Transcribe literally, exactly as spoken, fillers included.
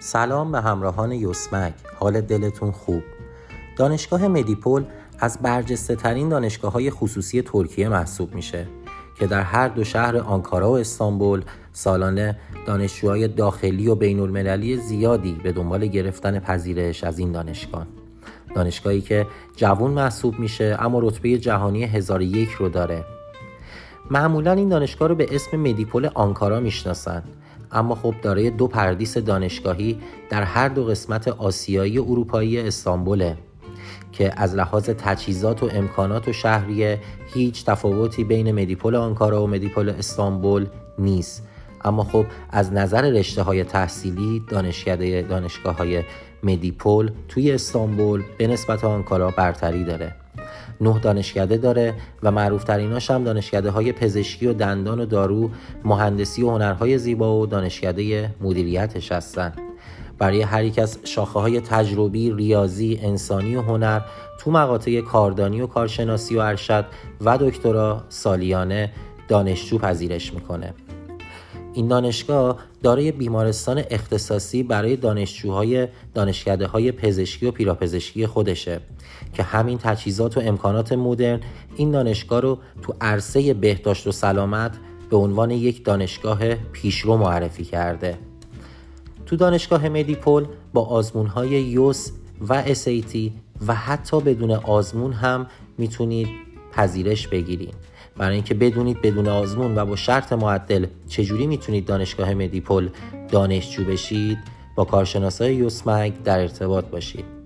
سلام به همراهان یوسمک، حال دلتون خوب؟ دانشگاه مدیپول از برجسته ترین دانشگاه های خصوصی ترکیه محسوب میشه که در هر دو شهر آنکارا و استانبول سالانه دانشجوهای داخلی و بین المللی زیادی به دنبال گرفتن پذیرش از این دانشگاه. دانشگاهی که جوان محسوب میشه اما رتبه جهانی هزار و یک رو داره. معمولا این دانشگاه رو به اسم مدیپول آنکارا میشناسن، اما خب دارای دو پردیس دانشگاهی در هر دو قسمت آسیایی و اروپایی استانبوله که از لحاظ تجهیزات و امکانات و شهریه هیچ تفاوتی بین مدیپول آنکارا و مدیپول استانبول نیست. اما خب از نظر رشته‌های تحصیلی دانشکده دانشگاه‌های مدیپول توی استانبول به نسبت آنکارا برتری داره. نه دانشکده داره و معروف تریناش هم دانشکده های پزشکی و دندان و دارو، مهندسی و هنرهای زیبا و دانشکده مدیریتش هستن. برای هر یک از شاخه های تجربی، ریاضی، انسانی و هنر تو مقاطع کاردانی و کارشناسی و ارشد و دکترا سالیانه دانشجو پذیرش میکنه. این دانشگاه دارای بیمارستان اختصاصی برای دانشجوهای دانشکده های پزشکی و پیراپزشکی خودشه که همین تجهیزات و امکانات مدرن این دانشگاه رو تو عرصه بهداشت و سلامت به عنوان یک دانشگاه پیشرو معرفی کرده. تو دانشگاه مدیپول با آزمون‌های یوس و اس ای تی و حتی بدون آزمون هم میتونید پذیرش بگیرید. برای اینکه بدونید بدون آزمون و با شرط معدل چجوری میتونید دانشگاه مدیپول دانشجو بشید، با کارشناسای یوسمک در ارتباط باشید.